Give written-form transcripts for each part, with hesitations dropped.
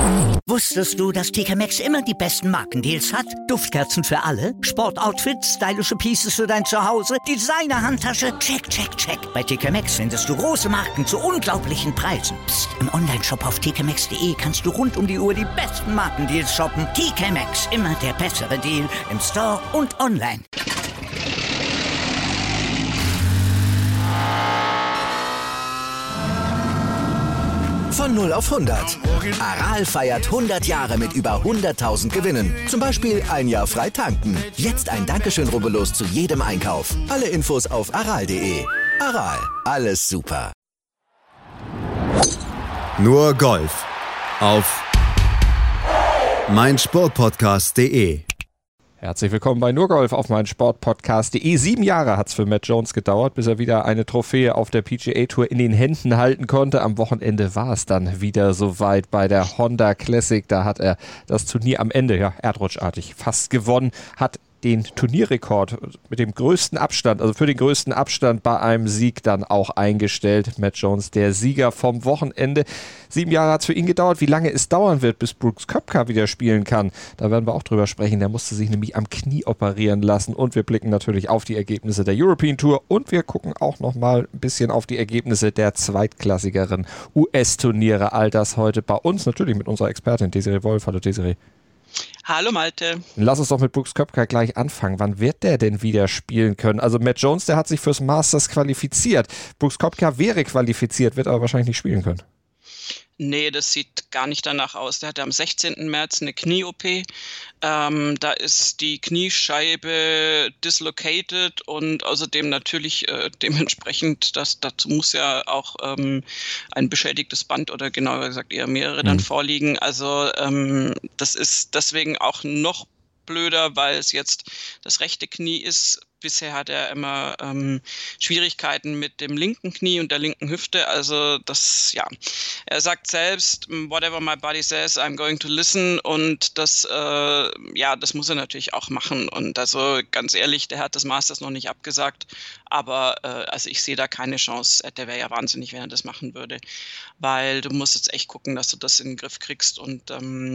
Wusstest du, dass TK Maxx immer die besten Markendeals hat? Duftkerzen für alle, Sportoutfits, stylische Pieces für dein Zuhause, Designer-Handtasche, check, check, check. Bei TK Maxx findest du große Marken zu unglaublichen Preisen. Psst. Im Onlineshop auf tkmaxx.de kannst du rund um die Uhr die besten Markendeals shoppen. TK Maxx, immer der bessere Deal im Store und online. Von 0 auf 100. Aral feiert 100 Jahre mit über 100.000 Gewinnen. Zum Beispiel ein Jahr frei tanken. Jetzt ein Dankeschön, rubbellos zu jedem Einkauf. Alle Infos auf aral.de. Aral, alles super. Nur Golf auf meinsportpodcast.de. Herzlich willkommen bei Nur Golf auf meinsportpodcast.de. 7 Jahre hat es für Matt Jones gedauert, bis er wieder eine Trophäe auf der PGA Tour in den Händen halten konnte. Am Wochenende war es dann wieder soweit bei der Honda Classic. Da hat er das Turnier am Ende, erdrutschartig, fast gewonnen, hat den Turnierrekord mit dem größten Abstand, also für den größten Abstand bei einem Sieg dann auch eingestellt. Matt Jones, der Sieger vom Wochenende. 7 Jahre hat es für ihn gedauert. Wie lange es dauern wird, bis Brooks Koepka wieder spielen kann, da werden wir auch drüber sprechen. Der musste sich nämlich am Knie operieren lassen. Und wir blicken natürlich auf die Ergebnisse der European Tour. Und wir gucken auch nochmal ein bisschen auf die Ergebnisse der zweitklassigeren US-Turniere. All das heute bei uns, natürlich mit unserer Expertin Desiree Wolf. Hallo Desiree. Hallo Malte. Lass uns doch mit Brooks Koepka gleich anfangen. Wann wird der denn wieder spielen können? Also Matt Jones, der hat sich fürs Masters qualifiziert. Brooks Koepka wäre qualifiziert, wird aber wahrscheinlich nicht spielen können. Nee, das sieht gar nicht danach aus. Der hatte am 16. März eine Knie-OP. Da ist die Kniescheibe dislocated und außerdem natürlich dementsprechend, dazu muss ja auch ein beschädigtes Band oder genauer gesagt eher mehrere dann vorliegen. Also das ist deswegen auch noch blöder, weil es jetzt das rechte Knie ist. Bisher hat er immer Schwierigkeiten mit dem linken Knie und der linken Hüfte. Also er sagt selbst, whatever my body says, I'm going to listen. Und das muss er natürlich auch machen. Und also ganz ehrlich, der hat das Masters noch nicht abgesagt. Aber ich sehe da keine Chance. Der wäre ja wahnsinnig, wenn er das machen würde. Weil du musst jetzt echt gucken, dass du das in den Griff kriegst. Und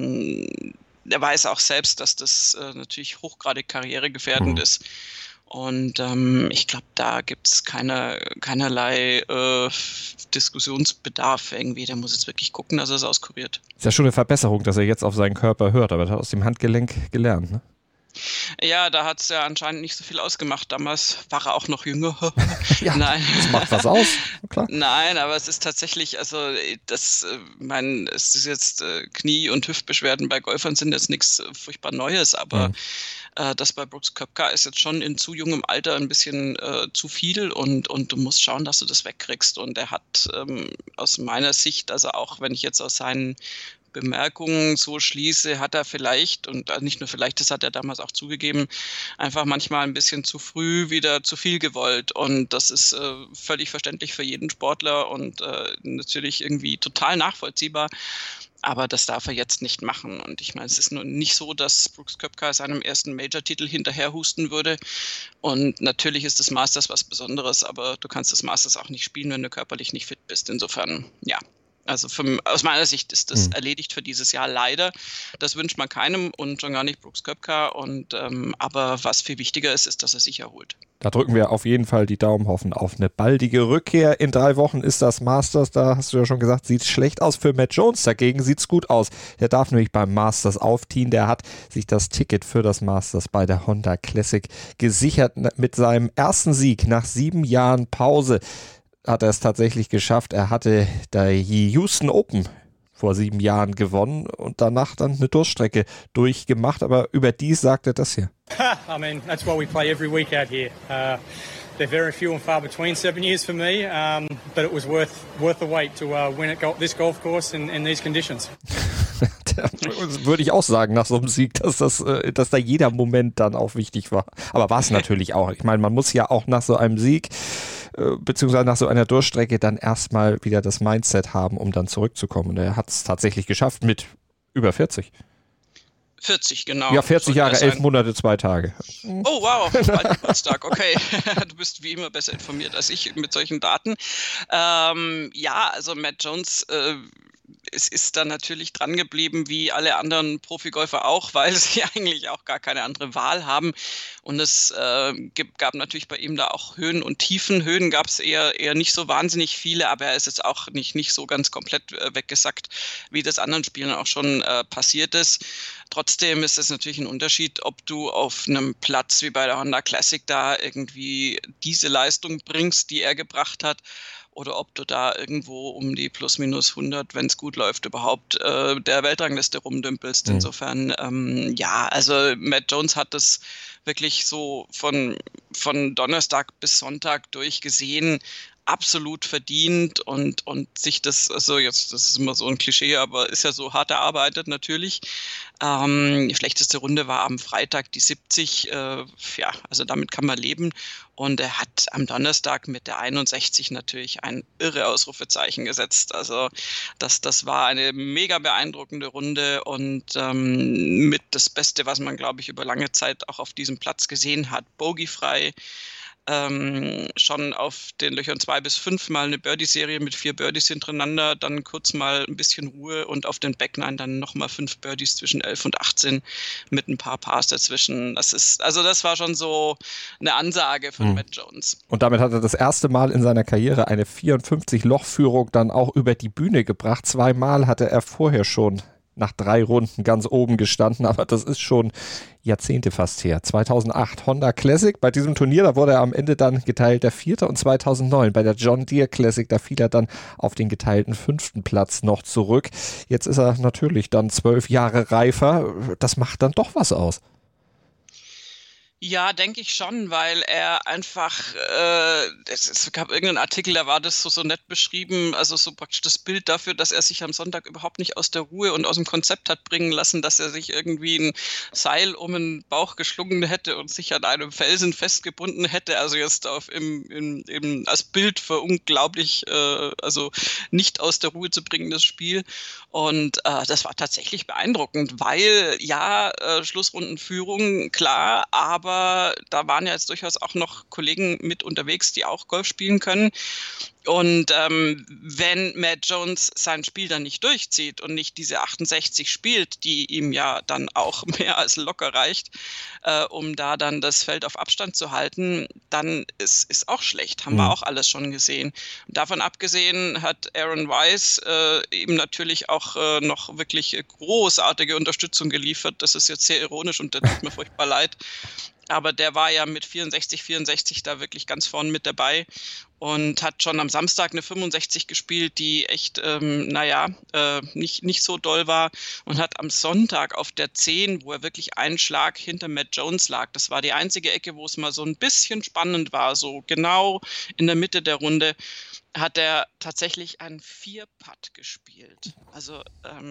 er weiß auch selbst, dass das natürlich hochgradig karrieregefährdend ist. Und ich glaube, da gibt es keinerlei Diskussionsbedarf irgendwie. Der muss jetzt wirklich gucken, dass er es auskuriert. Ist ja schon eine Verbesserung, dass er jetzt auf seinen Körper hört, aber er hat aus dem Handgelenk gelernt, ne? Ja, da hat es ja anscheinend nicht so viel ausgemacht. Damals war er auch noch jünger. Ja, Nein. Das macht was aus, klar. Nein, aber es ist tatsächlich, es ist jetzt Knie- und Hüftbeschwerden bei Golfern sind jetzt nichts furchtbar Neues, aber das bei Brooks Koepka ist jetzt schon in zu jungem Alter ein bisschen zu viel und du musst schauen, dass du das wegkriegst. Und er hat aus meiner Sicht, also auch wenn ich jetzt aus seinen Bemerkungen so schließe, hat er vielleicht, und nicht nur vielleicht, das hat er damals auch zugegeben, einfach manchmal ein bisschen zu früh wieder zu viel gewollt. Und das ist völlig verständlich für jeden Sportler und natürlich irgendwie total nachvollziehbar. Aber das darf er jetzt nicht machen. Und ich meine, es ist nur nicht so, dass Brooks Koepka seinem ersten Major-Titel hinterherhusten würde. Und natürlich ist das Masters was Besonderes, aber du kannst das Masters auch nicht spielen, wenn du körperlich nicht fit bist. Insofern, ja. Also aus meiner Sicht ist das erledigt für dieses Jahr leider. Das wünscht man keinem und schon gar nicht Brooks Koepka. Aber was viel wichtiger ist, ist, dass er sich erholt. Da drücken wir auf jeden Fall die Daumen, hoffen auf eine baldige Rückkehr. In 3 Wochen ist das Masters, da hast du ja schon gesagt, sieht schlecht aus für Matt Jones. Dagegen sieht es gut aus. Der darf nämlich beim Masters aufziehen. Der hat sich das Ticket für das Masters bei der Honda Classic gesichert. Mit seinem ersten Sieg nach 7 Jahren Pause hat er es tatsächlich geschafft. Er hatte die Houston Open vor 7 Jahren gewonnen und danach dann eine Durststrecke durchgemacht. Aber überdies sagt er das hier. I mean, that's why we play every week out here. They're very few and far between, 7 years for me, but it was worth the wait to win at this golf course in these conditions. Würde ich auch sagen, nach so einem Sieg, dass da jeder Moment dann auch wichtig war. Aber war es natürlich auch. Ich meine, man muss ja auch nach so einem Sieg beziehungsweise nach so einer Durchstrecke dann erstmal wieder das Mindset haben, um dann zurückzukommen. Und er hat es tatsächlich geschafft mit über 40. 40, genau. Ja, 40 Jahre, 11 Monate, 2 Tage. Oh, wow, bald Geburtstag, okay. Du bist wie immer besser informiert als ich mit solchen Daten. Also Matt Jones, es ist dann natürlich dran geblieben, wie alle anderen Profigolfer auch, weil sie eigentlich auch gar keine andere Wahl haben. Und es gab natürlich bei ihm da auch Höhen und Tiefen. Höhen gab es eher nicht so wahnsinnig viele, aber er ist jetzt auch nicht so ganz komplett weggesackt, wie das anderen Spielen auch schon passiert ist. Trotzdem ist es natürlich ein Unterschied, ob du auf einem Platz wie bei der Honda Classic da irgendwie diese Leistung bringst, die er gebracht hat, oder ob du da irgendwo um die plus minus 100, wenn es gut läuft, überhaupt der Weltrangliste rumdümpelst. Insofern, also Matt Jones hat das wirklich so von Donnerstag bis Sonntag durchgesehen, absolut verdient und sich das, also jetzt, das ist immer so ein Klischee, aber ist ja so hart erarbeitet natürlich. Die schlechteste Runde war am Freitag die 70, also damit kann man leben. Und er hat am Donnerstag mit der 61 natürlich ein irre Ausrufezeichen gesetzt. Also das war eine mega beeindruckende Runde und mit das Beste, was man, glaube ich, über lange Zeit auch auf diesem Platz gesehen hat. Bogiefrei. Schon auf den Löchern 2 bis 5 mal eine Birdie-Serie mit 4 Birdies hintereinander, dann kurz mal ein bisschen Ruhe und auf den Backnine dann nochmal 5 Birdies zwischen 11 und 18 mit ein paar Pars dazwischen. Das war schon so eine Ansage von Matt Jones. Und damit hat er das erste Mal in seiner Karriere eine 54-Loch-Führung dann auch über die Bühne gebracht. 2-mal hatte er vorher schon nach 3 Runden ganz oben gestanden, aber das ist schon Jahrzehnte fast her. 2008 Honda Classic, bei diesem Turnier, da wurde er am Ende dann geteilter Vierter, und 2009 bei der John Deere Classic, da fiel er dann auf den geteilten 5. Platz noch zurück. Jetzt ist er natürlich dann 12 Jahre reifer. Das macht dann doch was aus. Ja, denke ich schon, weil er einfach, es gab irgendeinen Artikel, da war das so nett beschrieben, also so praktisch das Bild dafür, dass er sich am Sonntag überhaupt nicht aus der Ruhe und aus dem Konzept hat bringen lassen, dass er sich irgendwie ein Seil um den Bauch geschlungen hätte und sich an einem Felsen festgebunden hätte, also jetzt eben als Bild für unglaublich, also nicht aus der Ruhe zu bringendes Spiel. Und das war tatsächlich beeindruckend, weil ja, Schlussrundenführung, klar, aber da waren ja jetzt durchaus auch noch Kollegen mit unterwegs, die auch Golf spielen können. Und wenn Matt Jones sein Spiel dann nicht durchzieht und nicht diese 68 spielt, die ihm ja dann auch mehr als locker reicht, um da dann das Feld auf Abstand zu halten, dann ist auch schlecht, haben wir auch alles schon gesehen. Und davon abgesehen hat Aaron Wise ihm natürlich auch noch wirklich großartige Unterstützung geliefert. Das ist jetzt sehr ironisch und das tut mir furchtbar leid. Aber der war ja mit 64 da wirklich ganz vorn mit dabei und hat schon am Samstag eine 65 gespielt, die echt, nicht so doll war, und hat am Sonntag auf der 10, wo er wirklich einen Schlag hinter Matt Jones lag, das war die einzige Ecke, wo es mal so ein bisschen spannend war, so genau in der Mitte der Runde, hat er tatsächlich einen 4-Putt gespielt. Also,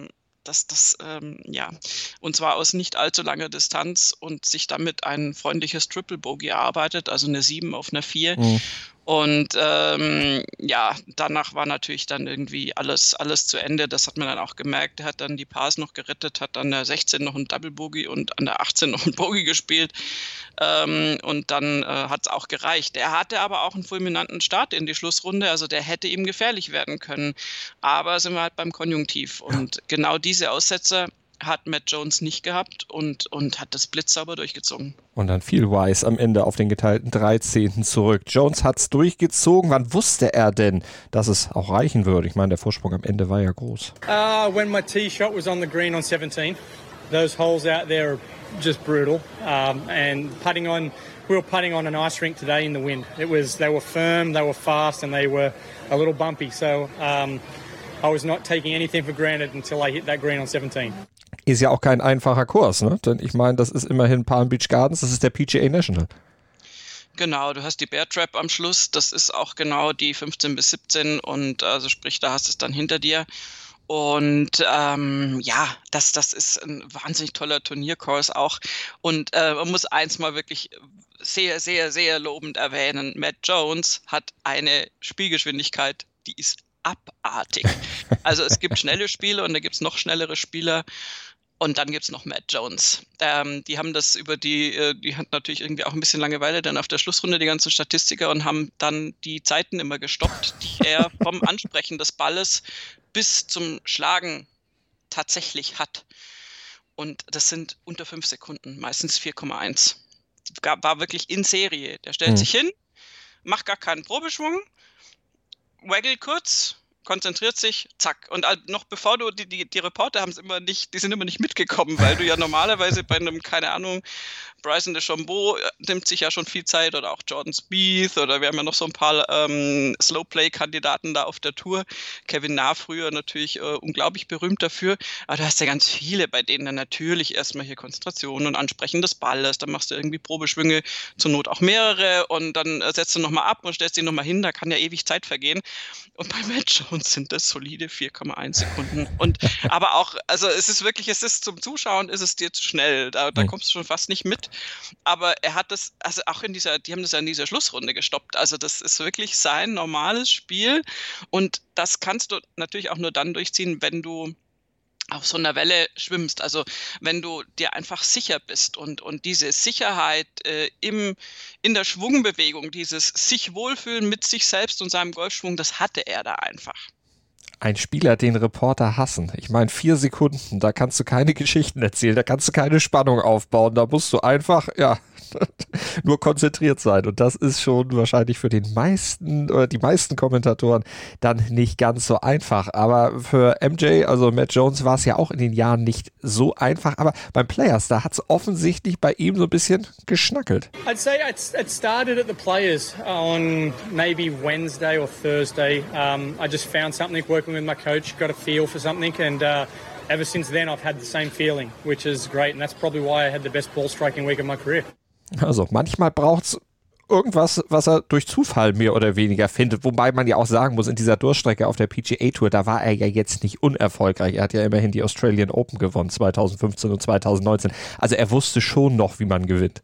und zwar aus nicht allzu langer Distanz und sich damit ein freundliches Triple Bogey erarbeitet, also eine 7 auf einer 4. Und danach war natürlich dann irgendwie alles zu Ende. Das hat man dann auch gemerkt. Er hat dann die Pars noch gerettet, hat an der 16 noch ein Double Bogey und an der 18 noch ein Bogey gespielt. Und dann hat es auch gereicht. Er hatte aber auch einen fulminanten Start in die Schlussrunde. Also der hätte ihm gefährlich werden können. Aber sind wir halt beim Konjunktiv. Und genau diese Aussetzer hat Matt Jones nicht gehabt und hat das blitzsauber durchgezogen. Und dann fiel Wise am Ende auf den geteilten 13. zurück. Jones hat es durchgezogen. Wann wusste er denn, dass es auch reichen würde? Ich meine, der Vorsprung am Ende war ja groß. When my tee shot was on the green on 17, those holes out there are just brutal. And we were putting on an ice rink today in the wind. They were firm, they were fast, and they were a little bumpy. So I was not taking anything for granted until I hit that green on 17. Ist ja auch kein einfacher Kurs, ne? Denn ich meine, das ist immerhin Palm Beach Gardens, das ist der PGA National. Genau, du hast die Bear Trap am Schluss, das ist auch genau die 15 bis 17 und also sprich, da hast du es dann hinter dir. Und das ist ein wahnsinnig toller Turnierkurs auch. Und man muss eins mal wirklich sehr, sehr, sehr lobend erwähnen. Matt Jones hat eine Spielgeschwindigkeit, die ist abartig. Also es gibt schnelle Spieler und da gibt es noch schnellere Spieler. Und dann gibt es noch Matt Jones. Die haben das die hatten natürlich irgendwie auch ein bisschen Langeweile dann auf der Schlussrunde, die ganzen Statistiker, und haben dann die Zeiten immer gestoppt, die er vom Ansprechen des Balles bis zum Schlagen tatsächlich hat. Und das sind unter 5 Sekunden, meistens 4,1. War wirklich in Serie. Der stellt sich hin, macht gar keinen Probeschwung, waggelt kurz, konzentriert sich, zack. Und noch bevor du, die Reporter haben es immer nicht, die sind immer nicht mitgekommen, weil du ja normalerweise bei einem, keine Ahnung, Bryson DeChambeau nimmt sich ja schon viel Zeit, oder auch Jordan Spieth, oder wir haben ja noch so ein paar Slowplay-Kandidaten da auf der Tour. Kevin Na früher natürlich unglaublich berühmt dafür, aber du hast ja ganz viele, bei denen dann natürlich erstmal hier Konzentration und Ansprechen des Balles, dann machst du irgendwie Probeschwünge, zur Not auch mehrere, und dann setzt du nochmal ab und stellst ihn nochmal hin, da kann ja ewig Zeit vergehen. Und bei Matt Jones sind das solide 4,1 Sekunden. Aber auch, also es ist zum Zuschauen, ist es dir zu schnell, da kommst du schon fast nicht mit. Aber er hat das, also auch die haben das ja in dieser Schlussrunde gestoppt. Also das ist wirklich sein normales Spiel, und das kannst du natürlich auch nur dann durchziehen, wenn du auf so einer Welle schwimmst, also wenn du dir einfach sicher bist, und diese Sicherheit in der Schwungbewegung, dieses sich wohlfühlen mit sich selbst und seinem Golfschwung, das hatte er da einfach. Ein Spieler, den Reporter hassen. Ich meine, 4 Sekunden, da kannst du keine Geschichten erzählen, da kannst du keine Spannung aufbauen, da musst du einfach, nur konzentriert sein. Und das ist schon wahrscheinlich für den meisten oder die meisten Kommentatoren dann nicht ganz so einfach. Aber für MJ, also Matt Jones, war es ja auch in den Jahren nicht so einfach. Aber beim Players, da hat es offensichtlich bei ihm so ein bisschen geschnackelt. I'd say it started at the Players on maybe Wednesday or Thursday. I just found something working with my coach, got a feel for something, and ever since then I've had the same feeling, which is great, and that's probably why I had the best ball striking week of my career. Also manchmal braucht es irgendwas, was er durch Zufall mehr oder weniger findet, wobei man ja auch sagen muss, in dieser Durchstrecke auf der PGA Tour, da war er ja jetzt nicht unerfolgreich. Er hat ja immerhin die Australian Open gewonnen, 2015 und 2019. Also er wusste schon noch, wie man gewinnt.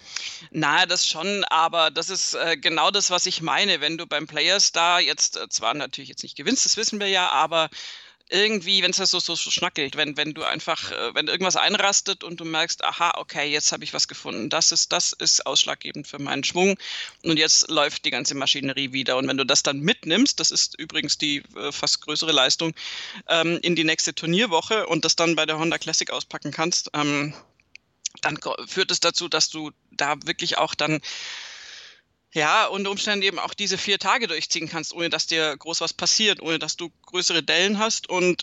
Na, das schon, aber das ist genau das, was ich meine. Wenn du beim Players da jetzt zwar natürlich jetzt nicht gewinnst, das wissen wir ja, aber irgendwie, wenn es das so schnackelt, wenn du einfach, wenn irgendwas einrastet und du merkst, aha, okay, jetzt habe ich was gefunden, das ist ausschlaggebend für meinen Schwung, und jetzt läuft die ganze Maschinerie wieder. Und wenn du das dann mitnimmst, das ist übrigens die fast größere Leistung, in die nächste Turnierwoche, und das dann bei der Honda Classic auspacken kannst, dann führt es dazu, dass du da wirklich auch dann unter Umständen eben auch diese 4 Tage durchziehen kannst, ohne dass dir groß was passiert, ohne dass du größere Dellen hast. Und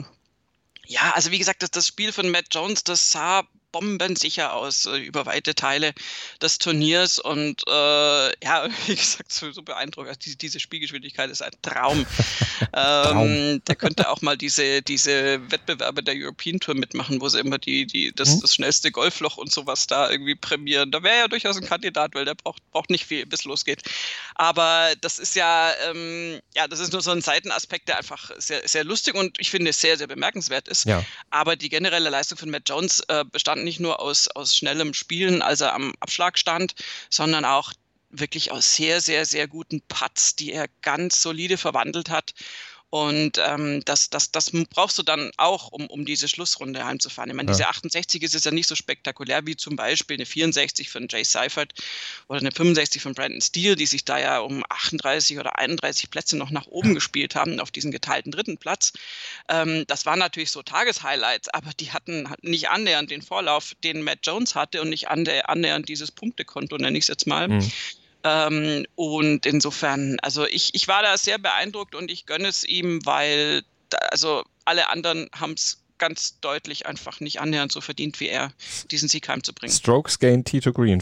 also wie gesagt, das Spiel von Matt Jones, das sah bombensicher aus über weite Teile des Turniers, und wie gesagt, so beeindruckend. Also diese Spielgeschwindigkeit ist ein Traum. Der könnte auch mal diese Wettbewerbe der European Tour mitmachen, wo sie immer das schnellste Golfloch und sowas da irgendwie prämieren. Da wäre er durchaus ein Kandidat, weil der braucht nicht viel, bis es losgeht. Aber das ist das ist nur so ein Seitenaspekt, der einfach sehr, sehr lustig und ich finde sehr, sehr bemerkenswert ist. Ja. Aber die generelle Leistung von Matt Jones bestand nicht nur aus schnellem Spielen, als er am Abschlag stand, sondern auch wirklich aus sehr, sehr, sehr guten Putts, die er ganz solide verwandelt hat. Und das brauchst du dann auch, um diese Schlussrunde heimzufahren. Ich meine, diese 68 ist ja nicht so spektakulär wie zum Beispiel eine 64 von Jay Seifert oder eine 65 von Brandon Steele, die sich da ja um 38 oder 31 Plätze noch nach oben gespielt haben, auf diesen geteilten 3. Platz. Das waren natürlich so Tageshighlights, aber die hatten nicht annähernd den Vorlauf, den Matt Jones hatte, und nicht annähernd dieses Punktekonto, nenne ich es jetzt mal. Und insofern, also ich war da sehr beeindruckt, und ich gönne es ihm, weil alle anderen haben es ganz deutlich einfach nicht annähernd so verdient wie er, diesen Sieg heimzubringen. Strokes gained Tee to Green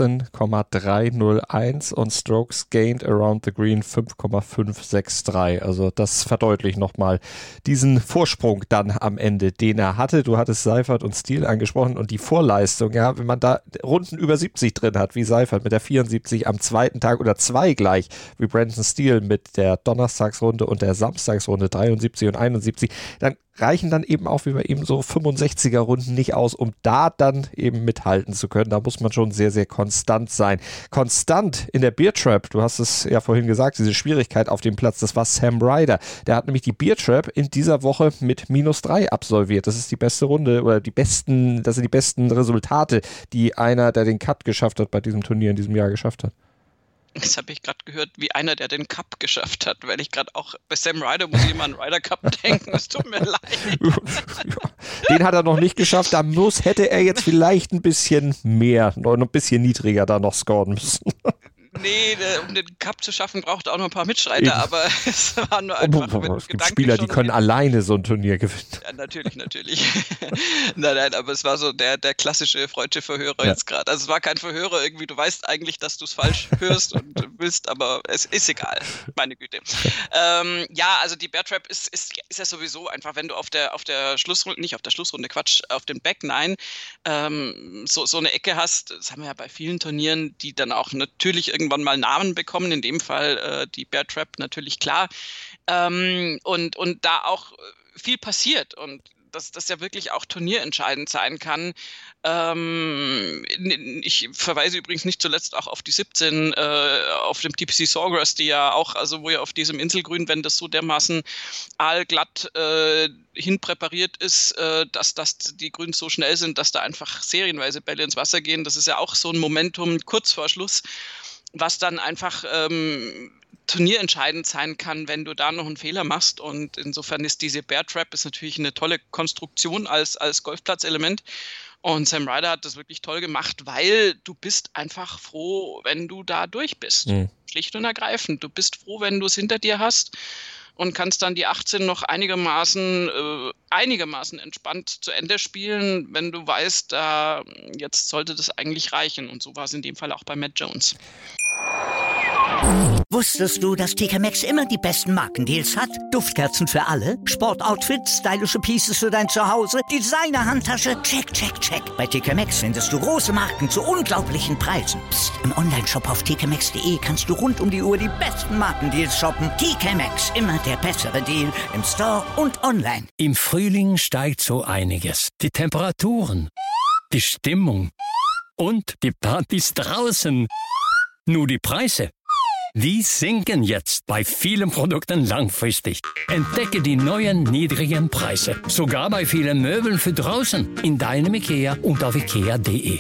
14,301 und Strokes gained around the Green 5,563. Also das verdeutlicht nochmal diesen Vorsprung dann am Ende, den er hatte. Du hattest Seifert und Steele angesprochen, und die Vorleistung, ja, wenn man da Runden über 70 drin hat, wie Seifert mit der 74 am zweiten Tag oder 2 gleich, wie Brandon Steele mit der Donnerstagsrunde und der Samstagsrunde 73 und 71, dann reichen dann eben auch auch wie bei ihm so 65er-Runden nicht aus, um da dann eben mithalten zu können. Da muss man schon sehr, sehr konstant sein. Konstant in der Beer Trap, du hast es ja vorhin gesagt, diese Schwierigkeit auf dem Platz, das war Sam Ryder. Der hat nämlich die Beer Trap in dieser Woche mit -3 absolviert. Das ist die beste Runde oder das sind die besten Resultate, die einer, der den Cut geschafft hat, bei diesem Turnier in diesem Jahr geschafft hat. Das habe ich gerade gehört, wie einer, der den Cup geschafft hat, weil ich gerade auch bei Sam Ryder muss ich immer an Ryder Cup denken, es tut mir leid. Den hat er noch nicht geschafft, hätte er jetzt vielleicht ein bisschen mehr, noch ein bisschen niedriger da noch scoren müssen. Nee, um den Cup zu schaffen, braucht er auch noch ein paar Mitstreiter, eben. Aber es war nur einfach es gibt Spieler, die können alleine so ein Turnier gewinnen. Ja, natürlich. nein, aber es war so der klassische freudsche Verhörer jetzt gerade. Also es war kein Verhörer irgendwie, du weißt eigentlich, dass du es falsch hörst und willst, aber es ist egal, meine Güte. Also die Bear Trap ist ja sowieso einfach, wenn du auf der Schlussrunde, nicht auf der Schlussrunde, Quatsch, auf dem Back 9 so eine Ecke hast, das haben wir ja bei vielen Turnieren, die dann auch natürlich irgendwann mal Namen bekommen, in dem Fall die Bear Trap natürlich klar, und da auch viel passiert und dass das ja wirklich auch turnierentscheidend sein kann. Ich verweise übrigens nicht zuletzt auch auf die 17 auf dem TPC Sawgrass, die ja auch, also wo ja auf diesem Inselgrün, wenn das so dermaßen aalglatt hinpräpariert ist, dass die Grüns so schnell sind, dass da einfach serienweise Bälle ins Wasser gehen. Das ist ja auch so ein Momentum kurz vor Schluss, was dann einfach turnierentscheidend sein kann, wenn du da noch einen Fehler machst. Und insofern ist diese Bear Trap ist natürlich eine tolle Konstruktion als Golfplatzelement. Und Sam Ryder hat das wirklich toll gemacht, weil du bist einfach froh, wenn du da durch bist. Mhm. Schlicht und ergreifend. Du bist froh, wenn du es hinter dir hast und kannst dann die 18 noch einigermaßen entspannt zu Ende spielen, wenn du weißt, jetzt sollte das eigentlich reichen. Und so war es in dem Fall auch bei Matt Jones. Wusstest du, dass TK Maxx immer die besten Markendeals hat? Duftkerzen für alle, Sportoutfits, stylische Pieces für dein Zuhause, Designer-Handtasche, check, check, check. Bei TK Maxx findest du große Marken zu unglaublichen Preisen. Psst. Im Onlineshop auf tkmaxx.de kannst du rund um die Uhr die besten Markendeals shoppen. TK Maxx, immer der bessere Deal im Store und online. Im Frühling steigt so einiges. Die Temperaturen, die Stimmung und die Partys draußen. Nur die Preise, die sinken jetzt bei vielen Produkten langfristig. Entdecke die neuen niedrigen Preise. Sogar bei vielen Möbeln für draußen. In deinem IKEA und auf ikea.de.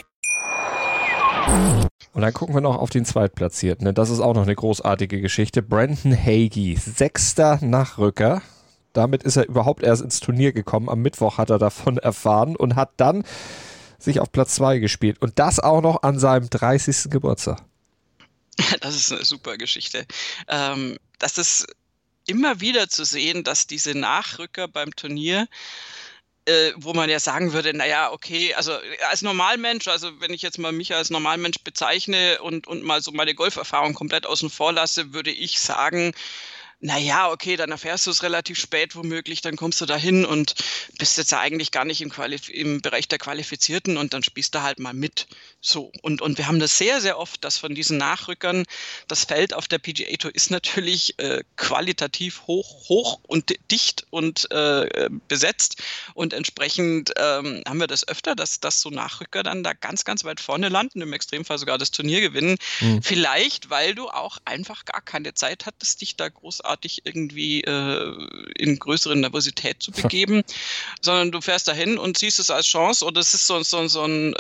Und dann gucken wir noch auf den Zweitplatzierten. Das ist auch noch eine großartige Geschichte. Brandon Hagy, 6. Nachrücker. Damit ist er überhaupt erst ins Turnier gekommen. Am Mittwoch hat er davon erfahren und hat dann sich auf Platz 2 gespielt. Und das auch noch an seinem 30. Geburtstag. Das ist eine super Geschichte. Das ist immer wieder zu sehen, dass diese Nachrücker beim Turnier, wo man ja sagen würde, naja, okay, also als Normalmensch, also wenn ich jetzt mal mich als Normalmensch bezeichne und mal so meine Golferfahrung komplett außen vor lasse, würde ich sagen, naja, okay, dann erfährst du es relativ spät womöglich, dann kommst du da hin und bist jetzt ja eigentlich gar nicht im Bereich der Qualifizierten und dann spielst du halt mal mit. So, und wir haben das sehr, sehr oft, dass von diesen Nachrückern das Feld auf der PGA Tour ist natürlich qualitativ hoch und dicht und besetzt und entsprechend haben wir das öfter, dass so Nachrücker dann da ganz, ganz weit vorne landen, im Extremfall sogar das Turnier gewinnen. Mhm. Vielleicht, weil du auch einfach gar keine Zeit hattest, dich da großartig irgendwie in größere Nervosität zu begeben, sondern du fährst dahin und siehst es als Chance und es ist so ein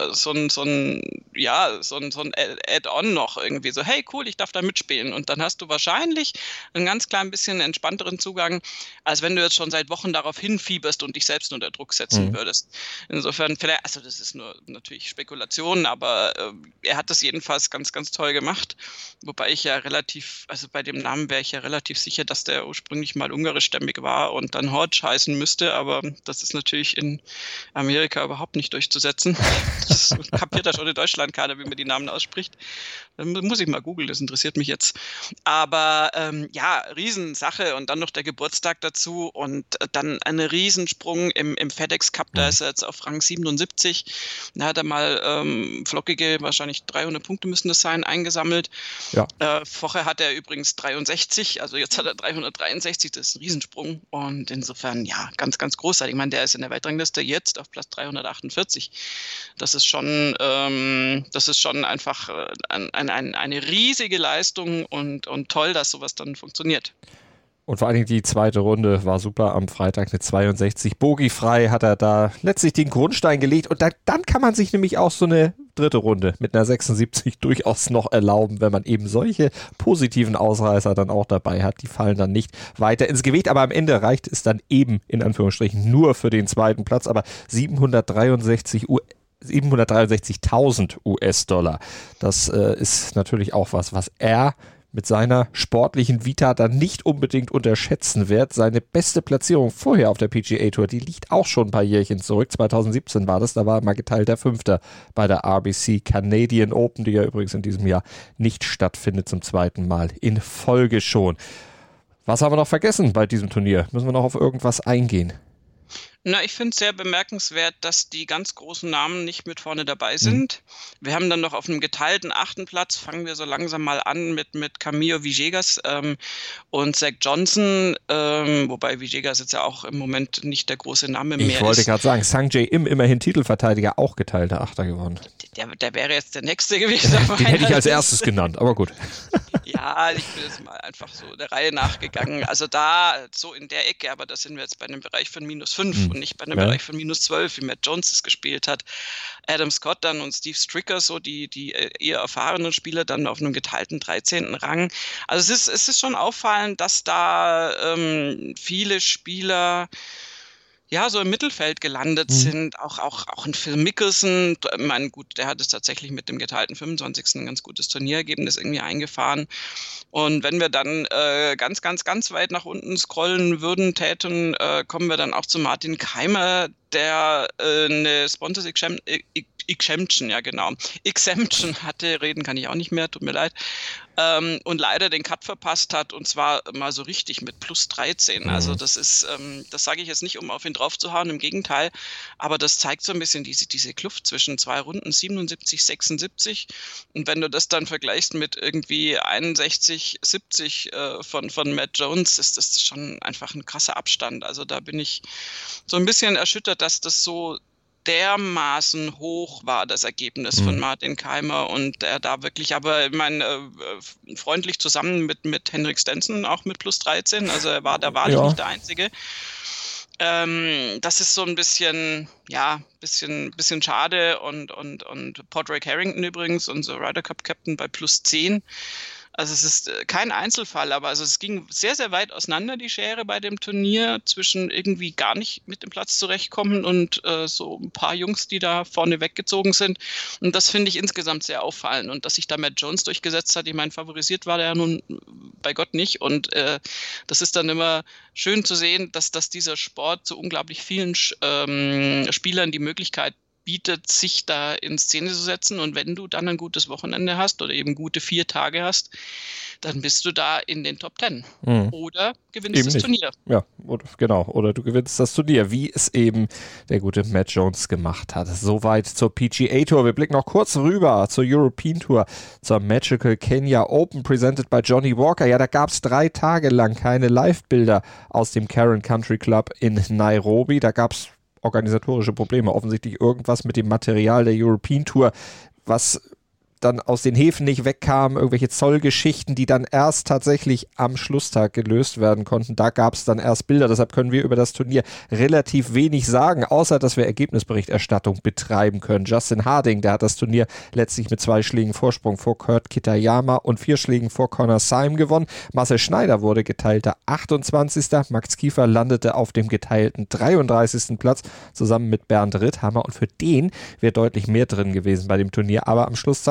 Add-on noch irgendwie so, hey cool, ich darf da mitspielen und dann hast du wahrscheinlich einen ganz klein bisschen entspannteren Zugang, als wenn du jetzt schon seit Wochen darauf hinfieberst und dich selbst unter Druck setzen würdest. Insofern vielleicht, also das ist nur natürlich Spekulation, aber er hat das jedenfalls ganz, ganz toll gemacht, wobei ich ja also bei dem Namen wäre ich ja relativ sicher, dass der ursprünglich mal ungarischstämmig war und dann Hodge heißen müsste, aber das ist natürlich in Amerika überhaupt nicht durchzusetzen. Das kapiert er schon in Deutschland keiner, wie man die Namen ausspricht. Dann muss ich mal googeln, das interessiert mich jetzt. Aber Riesensache und dann noch der Geburtstag dazu und dann ein Riesensprung im FedEx Cup, da ist er jetzt auf Rang 77. Da hat er mal flockige, wahrscheinlich 300 Punkte müssen das sein, eingesammelt. Ja. Vorher hat er übrigens 63, also jetzt hat er 363, das ist ein Riesensprung und insofern, ja, ganz, ganz großartig. Ich meine, der ist in der Weltrangliste jetzt auf Platz 348. Das ist schon einfach eine riesige Leistung und toll, dass sowas dann funktioniert. Und vor allen Dingen die zweite Runde war super am Freitag, eine 62. Bogiefrei hat er da letztlich den Grundstein gelegt und dann kann man sich nämlich auch so eine dritte Runde mit einer 76 durchaus noch erlauben, wenn man eben solche positiven Ausreißer dann auch dabei hat. Die fallen dann nicht weiter ins Gewicht, aber am Ende reicht es dann eben in Anführungsstrichen nur für den zweiten Platz, aber 763.000 US-Dollar. Das ist natürlich auch was er mit seiner sportlichen Vita dann nicht unbedingt unterschätzen wird. Seine beste Platzierung vorher auf der PGA Tour, die liegt auch schon ein paar Jährchen zurück. 2017 war das, da war er mal geteilter Fünfter bei der RBC Canadian Open, die ja übrigens in diesem Jahr nicht stattfindet, zum zweiten Mal in Folge schon. Was haben wir noch vergessen bei diesem Turnier? Müssen wir noch auf irgendwas eingehen? Na, ich finde es sehr bemerkenswert, dass die ganz großen Namen nicht mit vorne dabei sind. Wir haben dann noch auf einem geteilten 8. Platz, fangen wir so langsam mal an mit Camilo Villegas und Zach Johnson, wobei Villegas jetzt ja auch im Moment nicht der große Name mehr ist. Ich wollte gerade sagen, Sungjae Im, immerhin Titelverteidiger, auch geteilter Achter gewonnen. Der wäre jetzt der Nächste gewesen. Den hätte ich als erstes genannt, aber gut. Ja, ich bin jetzt mal einfach so der Reihe nachgegangen. Also da, so in der Ecke, aber da sind wir jetzt bei einem Bereich von -5 und nicht bei einem Bereich von -12, wie Matt Jones es gespielt hat. Adam Scott dann und Steve Stricker, so die eher erfahrenen Spieler, dann auf einem geteilten 13. Rang. Also es ist schon auffallend, dass da viele Spieler ja, so im Mittelfeld gelandet sind, auch ein Phil Mickelson, ich meine, gut, der hat es tatsächlich mit dem geteilten 25. ein ganz gutes Turnierergebnis irgendwie eingefahren. Und wenn wir dann ganz, ganz, ganz weit nach unten scrollen täten, kommen wir dann auch zu Martin Keimer, der eine Sponsors Exemption hatte, reden kann ich auch nicht mehr, tut mir leid, und leider den Cut verpasst hat und zwar mal so richtig mit +13. Also das ist, das sage ich jetzt nicht, um auf ihn draufzuhauen, im Gegenteil, aber das zeigt so ein bisschen diese Kluft zwischen 2 Runden, 77, 76 und wenn du das dann vergleichst mit irgendwie 61, 70 von Matt Jones, ist das schon einfach ein krasser Abstand. Also da bin ich so ein bisschen erschüttert, dass das so dermaßen hoch war, das Ergebnis von Martin Keimer und er da wirklich, aber ich meine, freundlich zusammen mit Henrik Stenson, auch mit +13, also er war da wahrlich nicht der Einzige. Das ist so ein bisschen, ja, bisschen schade und Padraig Harrington übrigens, unser Ryder Cup Captain bei +10. Also es ist kein Einzelfall, aber also es ging sehr, sehr weit auseinander, die Schere bei dem Turnier, zwischen irgendwie gar nicht mit dem Platz zurechtkommen und so ein paar Jungs, die da vorne weggezogen sind. Und das finde ich insgesamt sehr auffallend. Und dass sich da Matt Jones durchgesetzt hat, ich meine, favorisiert war der ja nun bei Gott nicht. Und das ist dann immer schön zu sehen, dass dieser Sport zu unglaublich vielen Spielern die Möglichkeit bietet, sich da in Szene zu setzen und wenn du dann ein gutes Wochenende hast oder eben gute 4 Tage hast, dann bist du da in den Top 10 oder gewinnst eben das Turnier. Ja, oder du gewinnst das Turnier, wie es eben der gute Matt Jones gemacht hat. Soweit zur PGA Tour. Wir blicken noch kurz rüber zur European Tour, zur Magical Kenya Open, presented by Johnny Walker. Ja, da gab es 3 Tage lang keine Live-Bilder aus dem Cairn Country Club in Nairobi. Da gab es organisatorische Probleme, offensichtlich irgendwas mit dem Material der European Tour, was dann aus den Häfen nicht wegkam, irgendwelche Zollgeschichten, die dann erst tatsächlich am Schlusstag gelöst werden konnten. Da gab es dann erst Bilder, deshalb können wir über das Turnier relativ wenig sagen, außer dass wir Ergebnisberichterstattung betreiben können. Justin Harding, der hat das Turnier letztlich mit 2 Schlägen Vorsprung vor Kurt Kitayama und 4 Schlägen vor Connor Syme gewonnen. Marcel Schneider wurde geteilter 28. Max Kiefer landete auf dem geteilten 33. Platz, zusammen mit Bernd Ritthammer und für den wäre deutlich mehr drin gewesen bei dem Turnier, aber am Schlusstag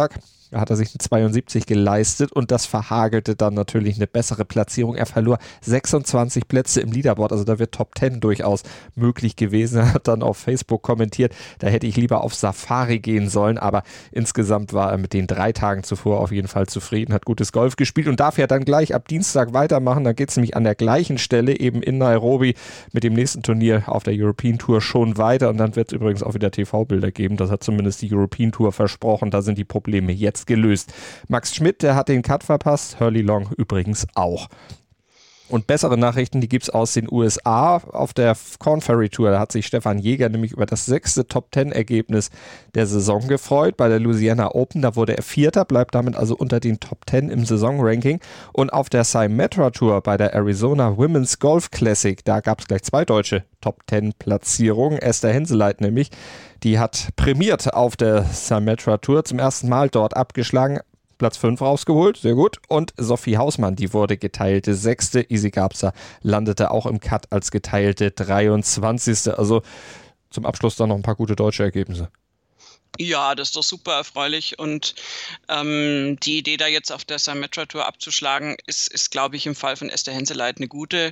Da hat er sich eine 72 geleistet und das verhagelte dann natürlich eine bessere Platzierung. Er verlor 26 Plätze im Leaderboard, also da wird Top 10 durchaus möglich gewesen. Er hat dann auf Facebook kommentiert, da hätte ich lieber auf Safari gehen sollen, aber insgesamt war er mit den 3 Tagen zuvor auf jeden Fall zufrieden, hat gutes Golf gespielt und darf ja dann gleich ab Dienstag weitermachen. Da geht es nämlich an der gleichen Stelle eben in Nairobi mit dem nächsten Turnier auf der European Tour schon weiter und dann wird es übrigens auch wieder TV-Bilder geben. Das hat zumindest die European Tour versprochen. Da sind die Probleme jetzt gelöst. Max Schmidt, der hat den Cut verpasst, Hurley Long übrigens auch. Und bessere Nachrichten, die gibt es aus den USA auf der Corn Ferry Tour. Da hat sich Stefan Jäger nämlich über das 6. Top-10-Ergebnis der Saison gefreut. Bei der Louisiana Open, da wurde er 4., bleibt damit also unter den Top 10 im Saisonranking. Und auf der Symetra Tour bei der Arizona Women's Golf Classic, da gab es gleich 2 deutsche Top-10-Platzierungen. Esther Henseleit nämlich, die hat prämiert auf der Symetra Tour, zum ersten Mal dort abgeschlagen. Platz 5 rausgeholt, sehr gut. Und Sophie Hausmann, die wurde geteilte 6. Isi Gabser landete auch im Cut als geteilte 23. Also zum Abschluss dann noch ein paar gute deutsche Ergebnisse. Ja, das ist doch super erfreulich und die Idee da jetzt auf der Symetra Tour abzuschlagen, ist glaube ich im Fall von Esther Henseleit eine gute.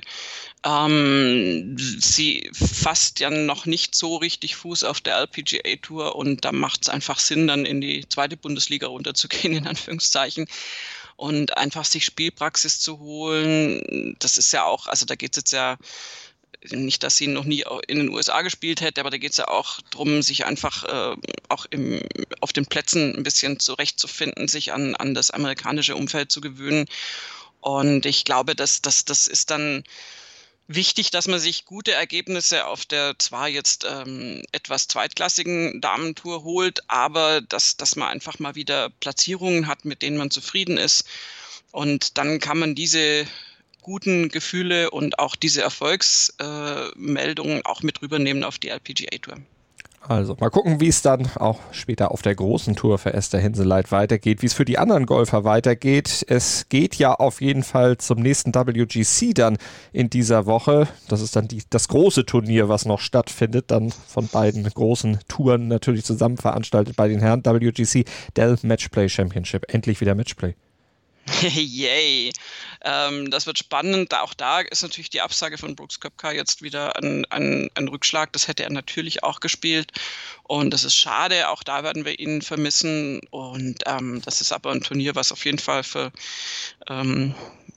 Sie fasst ja noch nicht so richtig Fuß auf der LPGA Tour und da macht es einfach Sinn, dann in die 2. Bundesliga runterzugehen, in Anführungszeichen. Und einfach sich Spielpraxis zu holen, das ist ja auch, also da geht es jetzt ja nicht, dass sie noch nie in den USA gespielt hätte, aber da geht es ja auch darum, sich einfach auch auf den Plätzen ein bisschen zurechtzufinden, sich an das amerikanische Umfeld zu gewöhnen. Und ich glaube, das ist dann wichtig, dass man sich gute Ergebnisse auf der zwar jetzt etwas zweitklassigen Damentour holt, aber dass man einfach mal wieder Platzierungen hat, mit denen man zufrieden ist. Und dann kann man diese guten Gefühle und auch diese Erfolgsmeldungen auch mit rübernehmen auf die LPGA Tour. Also mal gucken, wie es dann auch später auf der großen Tour für Esther Henseleit weitergeht, wie es für die anderen Golfer weitergeht. Es geht ja auf jeden Fall zum nächsten WGC dann in dieser Woche. Das ist dann das große Turnier, was noch stattfindet, dann von beiden großen Touren natürlich zusammen veranstaltet bei den Herren. WGC Dell Matchplay Championship. Endlich wieder Matchplay. Yay! Das wird spannend. Auch da ist natürlich die Absage von Brooks Koepka jetzt wieder ein Rückschlag. Das hätte er natürlich auch gespielt. Und das ist schade. Auch da werden wir ihn vermissen. Und das ist aber ein Turnier, was auf jeden Fall andersrum.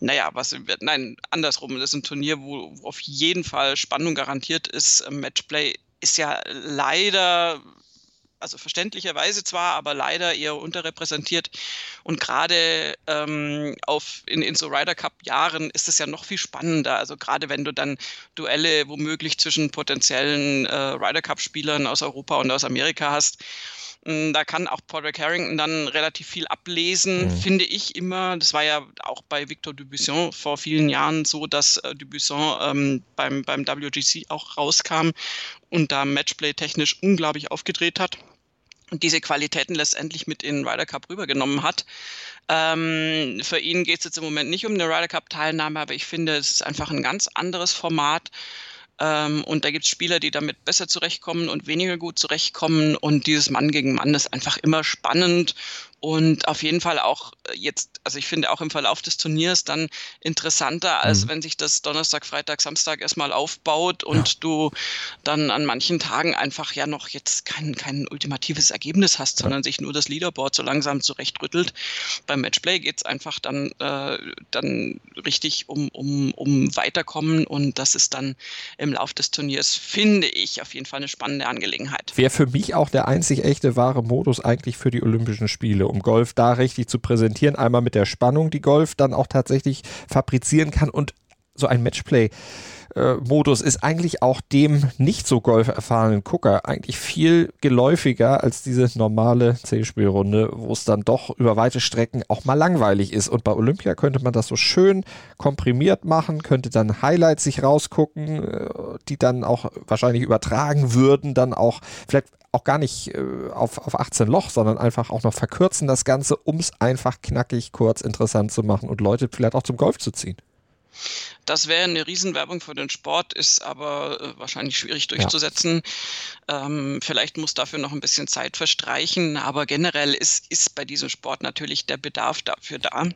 Das ist ein Turnier, wo auf jeden Fall Spannung garantiert ist. Matchplay ist ja leider, also verständlicherweise zwar, aber leider eher unterrepräsentiert. Und gerade in so Ryder Cup Jahren ist es ja noch viel spannender. Also gerade wenn du dann Duelle womöglich zwischen potenziellen Ryder Cup Spielern aus Europa und aus Amerika hast, da kann auch Padraig Harrington dann relativ viel ablesen, finde ich immer. Das war ja auch bei Victor Dubuisson vor vielen Jahren so, dass Dubuisson beim WGC auch rauskam und da Matchplay technisch unglaublich aufgedreht hat und diese Qualitäten letztendlich mit in den Ryder Cup rübergenommen hat. Für ihn geht es jetzt im Moment nicht um eine Ryder Cup Teilnahme, aber ich finde, es ist einfach ein ganz anderes Format. Und da gibt es Spieler, die damit besser zurechtkommen und weniger gut zurechtkommen. Und dieses Mann gegen Mann ist einfach immer spannend und auf jeden Fall auch jetzt, also ich finde auch im Verlauf des Turniers dann interessanter, als wenn sich das Donnerstag, Freitag, Samstag erstmal aufbaut und du dann an manchen Tagen einfach ja noch jetzt kein ultimatives Ergebnis hast, sondern sich nur das Leaderboard so langsam zurechtrüttelt. Beim Matchplay geht es einfach dann richtig um Weiterkommen und das ist dann im Lauf des Turniers, finde ich, auf jeden Fall eine spannende Angelegenheit. Wäre für mich auch der einzig echte wahre Modus eigentlich für die Olympischen Spiele, um Golf da richtig zu präsentieren. Einmal mit der Spannung, die Golf dann auch tatsächlich fabrizieren kann und so ein Matchplay-Modus ist eigentlich auch dem nicht so golferfahrenen Gucker eigentlich viel geläufiger als diese normale C-Spielrunde, wo es dann doch über weite Strecken auch mal langweilig ist. Und bei Olympia könnte man das so schön komprimiert machen, könnte dann Highlights sich rausgucken, die dann auch wahrscheinlich übertragen würden, dann auch vielleicht auch gar nicht auf 18 Loch, sondern einfach auch noch verkürzen das Ganze, um es einfach knackig, kurz, interessant zu machen und Leute vielleicht auch zum Golf zu ziehen. Das wäre eine Riesenwerbung für den Sport, ist aber wahrscheinlich schwierig durchzusetzen. Vielleicht muss dafür noch ein bisschen Zeit verstreichen, aber generell ist bei diesem Sport natürlich der Bedarf dafür da.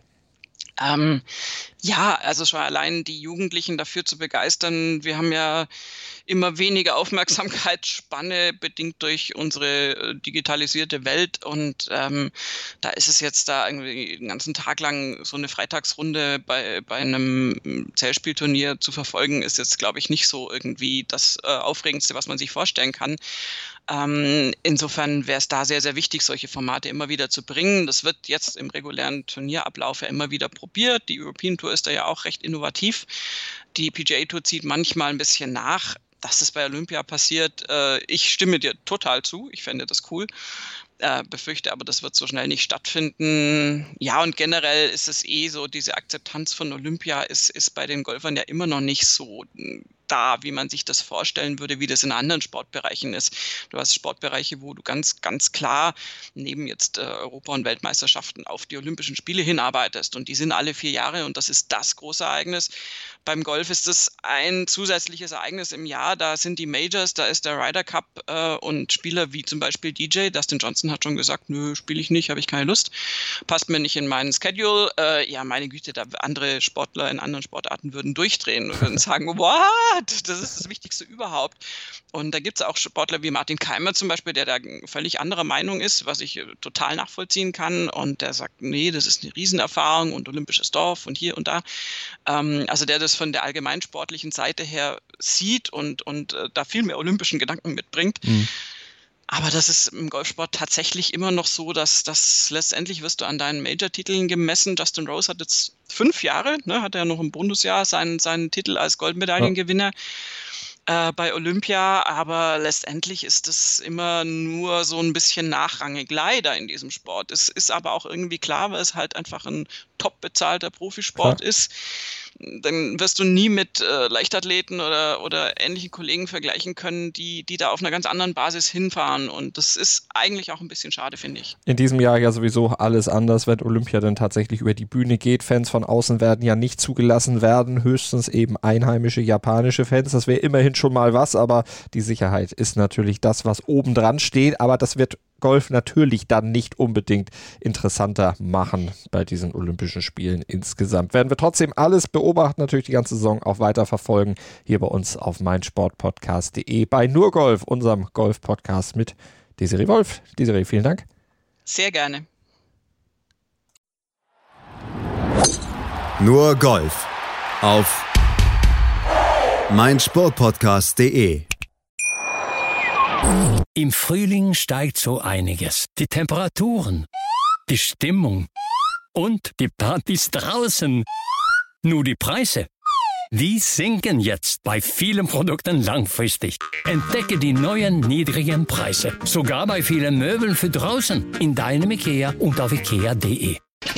Also schon allein die Jugendlichen dafür zu begeistern. Wir haben ja immer weniger Aufmerksamkeitsspanne, bedingt durch unsere digitalisierte Welt. Und da ist es jetzt da irgendwie den ganzen Tag lang so eine Freitagsrunde bei einem Zählspielturnier zu verfolgen, ist jetzt, glaube ich, nicht so irgendwie das Aufregendste, was man sich vorstellen kann. Insofern wäre es da sehr, sehr wichtig, solche Formate immer wieder zu bringen. Das wird jetzt im regulären Turnierablauf ja immer wieder probiert. Die European Tour ist da ja auch recht innovativ. Die PGA Tour zieht manchmal ein bisschen nach. Dass es bei Olympia passiert, ich stimme dir total zu. Ich fände das cool. Befürchte aber, das wird so schnell nicht stattfinden. Ja, und generell ist es so, diese Akzeptanz von Olympia ist bei den Golfern ja immer noch nicht so da, wie man sich das vorstellen würde, wie das in anderen Sportbereichen ist. Du hast Sportbereiche, wo du ganz, ganz klar neben jetzt Europa- und Weltmeisterschaften auf die Olympischen Spiele hinarbeitest. Und die sind alle 4 Jahre und das ist das große Ereignis. Beim Golf ist es ein zusätzliches Ereignis im Jahr. Da sind die Majors, da ist der Ryder Cup und Spieler wie zum Beispiel DJ. Dustin Johnson hat schon gesagt, nö, spiele ich nicht, habe ich keine Lust. Passt mir nicht in meinen Schedule. Ja, meine Güte, da andere Sportler in anderen Sportarten würden durchdrehen und würden sagen, what? Das ist das Wichtigste überhaupt. Und da gibt es auch Sportler wie Martin Keimer zum Beispiel, der da völlig anderer Meinung ist, was ich total nachvollziehen kann. Und der sagt, nee, das ist eine Riesenerfahrung und olympisches Dorf und hier und da. Also der das von der allgemeinsportlichen Seite her sieht und da viel mehr olympischen Gedanken mitbringt. Mhm. Aber das ist im Golfsport tatsächlich immer noch so, dass letztendlich wirst du an deinen Major-Titeln gemessen. Justin Rose hat jetzt 5 Jahre, hat er noch im Bundesjahr seinen Titel als Goldmedaillengewinner bei Olympia, aber letztendlich ist es immer nur so ein bisschen nachrangig leider in diesem Sport. Es ist aber auch irgendwie klar, weil es halt einfach ein top bezahlter Profisport ist. Dann wirst du nie mit Leichtathleten oder ähnlichen Kollegen vergleichen können, die da auf einer ganz anderen Basis hinfahren. Und das ist eigentlich auch ein bisschen schade, finde ich. In diesem Jahr ja sowieso alles anders, wenn Olympia dann tatsächlich über die Bühne geht. Fans von außen werden ja nicht zugelassen werden, höchstens eben einheimische japanische Fans. Das wäre immerhin schon mal was, aber die Sicherheit ist natürlich das, was oben dran steht. Aber das wird Golf natürlich dann nicht unbedingt interessanter machen bei diesen Olympischen Spielen insgesamt. Werden wir trotzdem alles beobachten, natürlich die ganze Saison auch weiter verfolgen, hier bei uns auf meinsportpodcast.de bei Nur Golf, unserem Golf-Podcast mit Desiree Wolf. Desiree, vielen Dank. Sehr gerne. Nur Golf auf meinsportpodcast.de. Im Frühling steigt so einiges. Die Temperaturen, die Stimmung und die Partys draußen. Nur die Preise, die sinken jetzt bei vielen Produkten langfristig. Entdecke die neuen niedrigen Preise. Sogar bei vielen Möbeln für draußen. In deinem IKEA und auf ikea.de.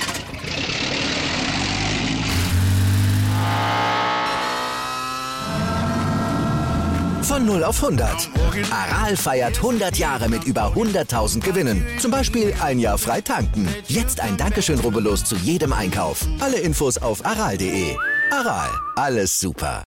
Von 0 auf 100. Aral feiert 100 Jahre mit über 100.000 Gewinnen. Zum Beispiel 1 Jahr frei tanken. Jetzt ein Dankeschön, rubbellos zu jedem Einkauf. Alle Infos auf aral.de. Aral, alles super.